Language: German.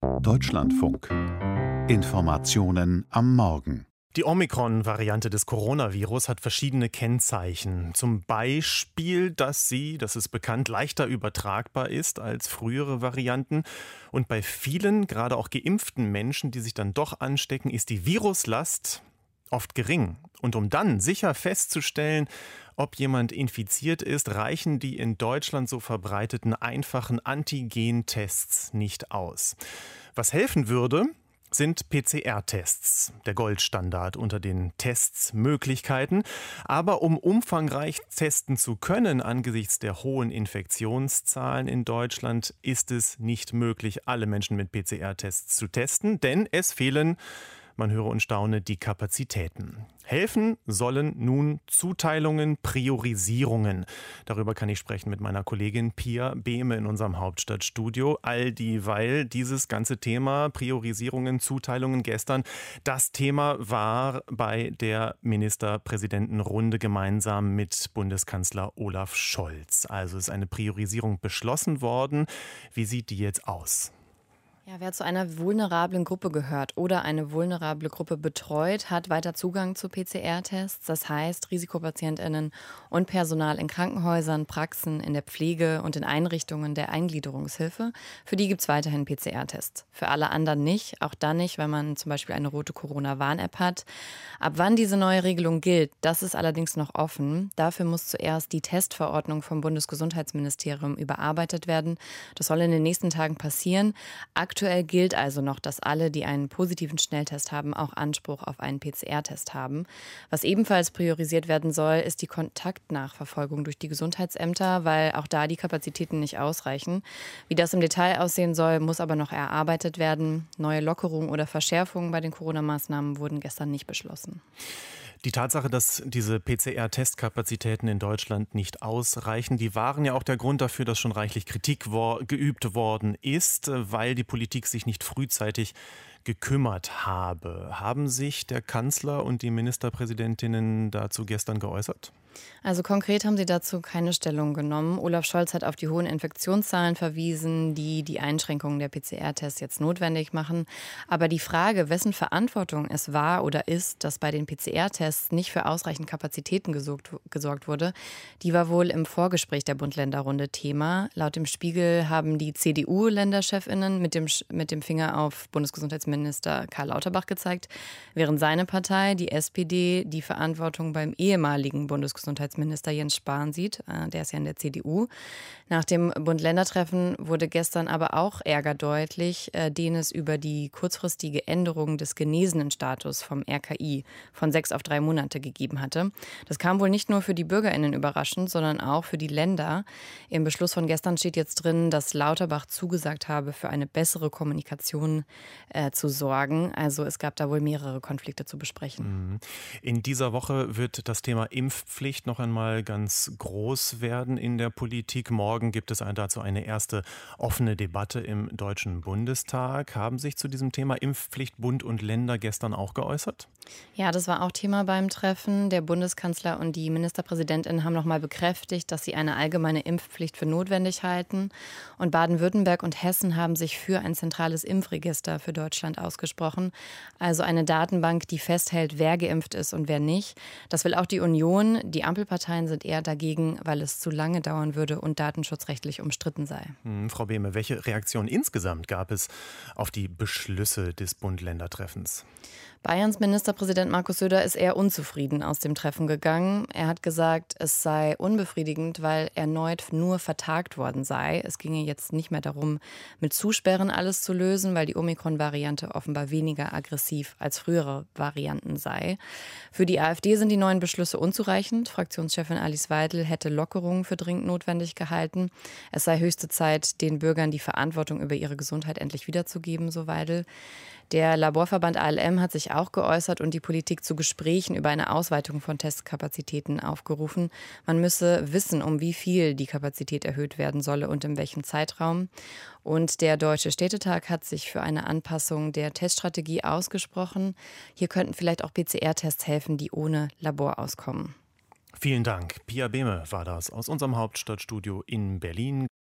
Deutschlandfunk. Informationen am Morgen. Die Omikron-Variante des Coronavirus hat verschiedene Kennzeichen. Zum Beispiel, dass sie, das ist bekannt, leichter übertragbar ist als frühere Varianten. Und bei vielen, gerade auch geimpften Menschen, die sich dann doch anstecken, ist die Viruslast oft gering. Und um dann sicher festzustellen, ob jemand infiziert ist, reichen die in Deutschland so verbreiteten einfachen Antigen-Tests nicht aus. Was helfen würde, sind PCR-Tests, der Goldstandard unter den Testsmöglichkeiten. Aber um umfangreich testen zu können angesichts der hohen Infektionszahlen in Deutschland, ist es nicht möglich, alle Menschen mit PCR-Tests zu testen, denn es fehlen, man höre und staune, die Kapazitäten. Helfen sollen nun Zuteilungen, Priorisierungen. Darüber kann ich sprechen mit meiner Kollegin Pia Behme in unserem Hauptstadtstudio. All dieweil dieses ganze Thema Priorisierungen, Zuteilungen gestern das Thema war bei der Ministerpräsidentenrunde gemeinsam mit Bundeskanzler Olaf Scholz. Also ist eine Priorisierung beschlossen worden. Wie sieht die jetzt aus? Ja, wer zu einer vulnerablen Gruppe gehört oder eine vulnerable Gruppe betreut, hat weiter Zugang zu PCR-Tests. Das heißt, RisikopatientInnen und Personal in Krankenhäusern, Praxen, in der Pflege und in Einrichtungen der Eingliederungshilfe. Für die gibt es weiterhin PCR-Tests. Für alle anderen nicht, auch dann nicht, wenn man zum Beispiel eine rote Corona-Warn-App hat. Ab wann diese neue Regelung gilt, das ist allerdings noch offen. Dafür muss zuerst die Testverordnung vom Bundesgesundheitsministerium überarbeitet werden. Das soll in den nächsten Tagen passieren. Aktuell gilt also noch, dass alle, die einen positiven Schnelltest haben, auch Anspruch auf einen PCR-Test haben. Was ebenfalls priorisiert werden soll, ist die Kontaktnachverfolgung durch die Gesundheitsämter, weil auch da die Kapazitäten nicht ausreichen. Wie das im Detail aussehen soll, muss aber noch erarbeitet werden. Neue Lockerungen oder Verschärfungen bei den Corona-Maßnahmen wurden gestern nicht beschlossen. Die Tatsache, dass diese PCR-Testkapazitäten in Deutschland nicht ausreichen, die waren ja auch der Grund dafür, dass schon reichlich Kritik geübt worden ist, weil die Politik sich nicht frühzeitig gekümmert habe. Haben sich der Kanzler und die Ministerpräsidentinnen dazu gestern geäußert? Also konkret haben sie dazu keine Stellung genommen. Olaf Scholz hat auf die hohen Infektionszahlen verwiesen, die die Einschränkungen der PCR-Tests jetzt notwendig machen. Aber die Frage, wessen Verantwortung es war oder ist, dass bei den PCR-Tests nicht für ausreichend Kapazitäten gesorgt wurde, die war wohl im Vorgespräch der Bund-Länder-Runde Thema. Laut dem Spiegel haben die CDU-Länderchefinnen mit dem Finger auf Bundesgesundheitsminister Karl Lauterbach gezeigt, während seine Partei, die SPD, die Verantwortung beim ehemaligen Bundesgesundheitsminister Jens Spahn sieht. Der ist ja in der CDU. Nach dem Bund-Länder-Treffen wurde gestern aber auch Ärger deutlich, den es über die kurzfristige Änderung des Genesenenstatus vom RKI von 6 auf 3 Monate gegeben hatte. Das kam wohl nicht nur für die BürgerInnen überraschend, sondern auch für die Länder. Im Beschluss von gestern steht jetzt drin, dass Lauterbach zugesagt habe, für eine bessere Kommunikation zu sorgen. Also es gab da wohl mehrere Konflikte zu besprechen. In dieser Woche wird das Thema Impfpflicht noch einmal ganz groß werden in der Politik. Morgen gibt es dazu eine erste offene Debatte im Deutschen Bundestag. Haben sich zu diesem Thema Impfpflicht Bund und Länder gestern auch geäußert? Ja, das war auch Thema beim Treffen. Der Bundeskanzler und die Ministerpräsidentin haben nochmal bekräftigt, dass sie eine allgemeine Impfpflicht für notwendig halten. Und Baden-Württemberg und Hessen haben sich für ein zentrales Impfregister für Deutschland ausgesprochen. Also eine Datenbank, die festhält, wer geimpft ist und wer nicht. Das will auch die Union. Die Ampelparteien sind eher dagegen, weil es zu lange dauern würde und datenschutzrechtlich umstritten sei. Frau Behme, welche Reaktion insgesamt gab es auf die Beschlüsse des Bund-Länder-Treffens? Bayerns Ministerpräsident Markus Söder ist eher unzufrieden aus dem Treffen gegangen. Er hat gesagt, es sei unbefriedigend, weil erneut nur vertagt worden sei. Es ginge jetzt nicht mehr darum, mit Zusperren alles zu lösen, weil die Omikron-Variante offenbar weniger aggressiv als frühere Varianten sei. Für die AfD sind die neuen Beschlüsse unzureichend. Fraktionschefin Alice Weidel hätte Lockerungen für dringend notwendig gehalten. Es sei höchste Zeit, den Bürgern die Verantwortung über ihre Gesundheit endlich wiederzugeben, so Weidel. Der Laborverband ALM hat sich auch geäußert und die Politik zu Gesprächen über eine Ausweitung von Testkapazitäten aufgerufen. Man müsse wissen, um wie viel die Kapazität erhöht werden solle und in welchem Zeitraum. Und der Deutsche Städtetag hat sich für eine Anpassung der Teststrategie ausgesprochen. Hier könnten vielleicht auch PCR-Tests helfen, die ohne Labor auskommen. Vielen Dank. Pia Behme war das aus unserem Hauptstadtstudio in Berlin.